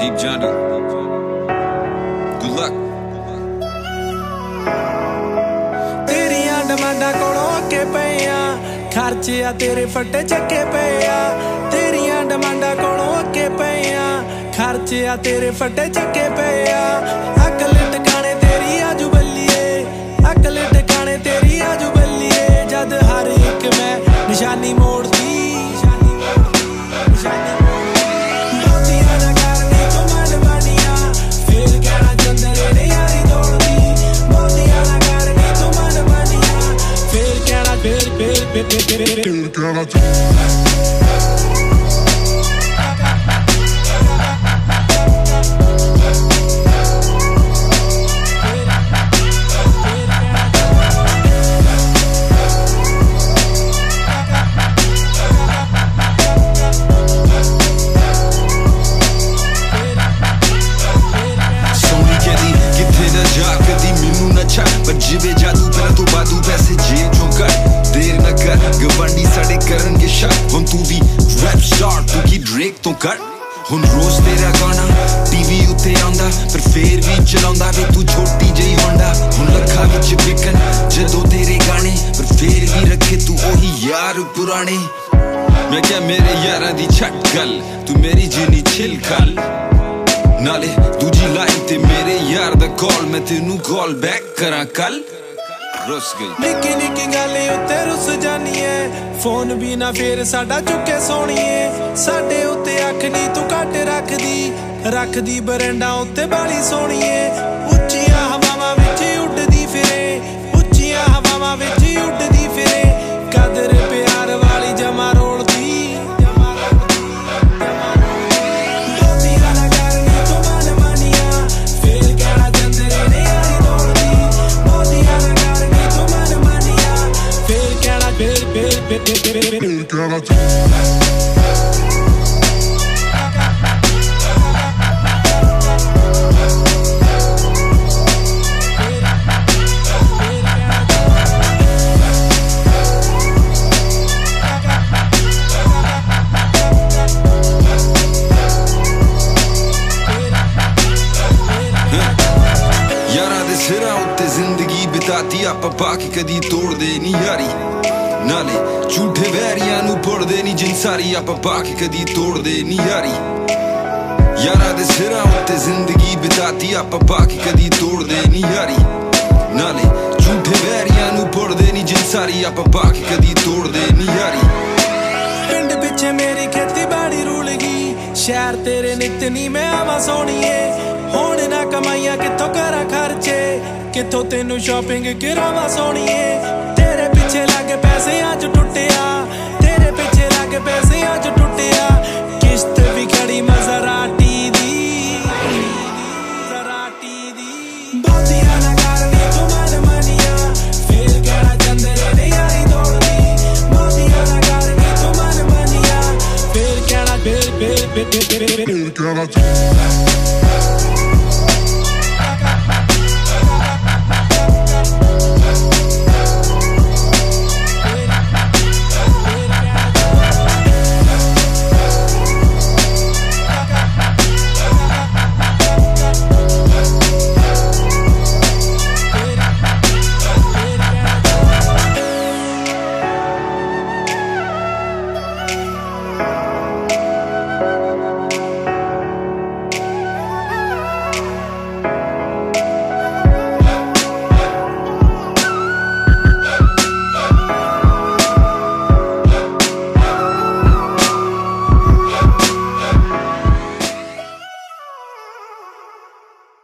Deep Johnny. Good luck. तेरियां डमांडा कोलों अगे पे आ, खर्चे आ तेरे फटे चक्के पे आ। तेरियां डमांडा कोलों अगे पे आ, खर्चे आ तेरे फटे चक्के पे आ। अकल टकाने तेरी आजू बल्लिए, अकल टकाने तेरी आजू बल्लिए। जद हर एक मैं निशानी मोड़ दी, मोतियां ना करनी तू मन मानिया, फिर कहना चंदरे ने यारी तोड़ दी। मोतियां ना करनी तू मन मानिया, फिर कहना फिर कहना जिवे जादू पहला तो बादू पैसे जेब चों कर, देर न कर गवांडी साडे करनगे शक। हुण तू भी रैप स्टार तू की ड्रेक तो कर। हुण रोज तेरा गाना टीवी उत्ते आंदा, पर फेर भी चलाउंदा वे तू छोटी जही होंडा। हुण लखा विच विकन जदों तेरे गाने, पर फेर भी रखे तू ओही यार पुराने। मैं क्या मेरे यारां दी छट गल, तू मेरी जिनी छिल खल। नाले दूजी लाइन ते मेरे यार दा कॉल, मैं तेनू कॉल बैक करा कल। रुस गई निक्की निक्की गल उत्ते रुस जानी है, फोन भी ना फिर साडा चुके सोणीए। साडे उत्ते अख नी तू घट रखदी बरंडा उत्ते बाली सोणीए। उच्चियां हवावां विच उड्डदी फिरे, उच्चियां हवावां विच उड्डदी फिरे। कदर प्यार वाली जमा रोलदी, सिरा उत्ते जिंदगी बिताती आपां बाकी कदी तोड़दे नी यारी। नाले झूठे वैरियां नू पुड़दे नी जिन सारी, आपां बाकी कदी तोड़दे नी यारी। यारा दे सिरा उत्ते जिंदगी बिताती आपां बाकी कदी तोड़दे नी यारी। नाले झूठे वैरियां नू पुड़दे नी जिन सारी, आपां बाकी कदी तोड़दे नी यारी। पिंड पिछे मेरी खेती बाड़ी रूल गई, शहर तेरे नित नी मैं आवा सोणीए। हुण ना कमाइयां कित्थों करा खर्चे, कित्थों तेनू शॉपिंग करावा सोणीए। तेरे पिछे लगे पैसे अज टुटिया, तेरे पिछे लगे पैसे अज टुटिया। किश्त भी खड़ी मज़राटी दी, मोतियां ना करनी तू मन मानिया, फिर कहना चंदरे ने यारी तोड़ दी। मोतियां ना करनी तू मन मानिया, फिर कहना फिर कहना